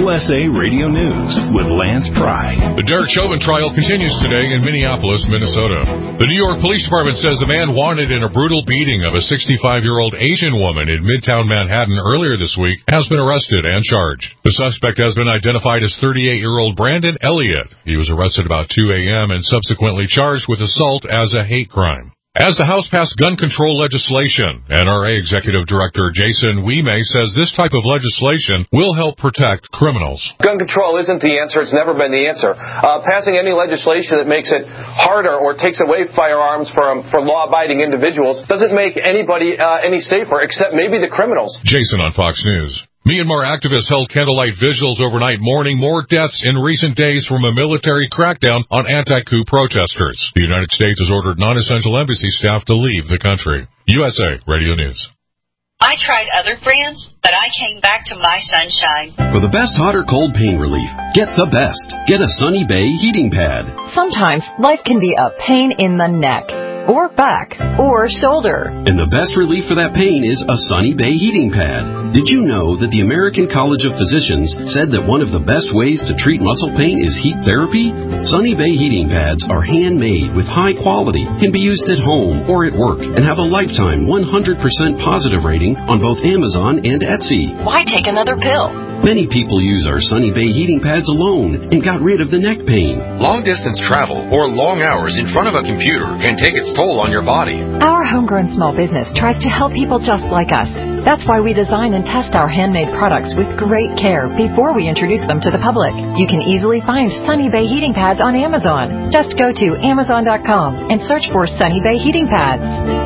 USA Radio News with Lance Pry. The Derek Chauvin trial continues today in Minneapolis, Minnesota. The New York Police Department says the man wanted in a brutal beating of a 65-year-old Asian woman in Midtown Manhattan earlier this week has been arrested and charged. The suspect has been identified as 38-year-old Brandon Elliott. He was arrested about 2 a.m. and subsequently charged with assault as a hate crime. As the House passed gun control legislation, NRA Executive Director Jason Wieme says this type of legislation will help protect criminals. Gun control isn't the answer. It's never been the answer. Passing any legislation that makes it harder or takes away firearms for law-abiding individuals doesn't make anybody any safer, except maybe the criminals. Jason on Fox News. Myanmar activists held candlelight vigils overnight mourning more deaths in recent days from a military crackdown on anti-coup protesters. The United States has ordered non-essential embassy staff to leave the country. USA Radio News. I tried other brands, but I came back to My Sunshine. For the best hot or cold pain relief, get the best. Get a Sunny Bay heating pad. Sometimes life can be a pain in the neck, or back, or shoulder. And the best relief for that pain is a Sunny Bay heating pad. Did you know that the American College of Physicians said that one of the best ways to treat muscle pain is heat therapy? Sunny Bay heating pads are handmade with high quality, can be used at home or at work, and have a lifetime 100% positive rating on both Amazon and Etsy. Why take another pill? Many people use our Sunny Bay heating pads alone and got rid of the neck pain. Long-distance travel or long hours in front of a computer can take its toll on your body. Our homegrown small business tries to help people just like us. That's why we design and test our handmade products with great care before we introduce them to the public. You can easily find Sunny Bay heating pads on Amazon. Just go to Amazon.com and search for Sunny Bay heating pads.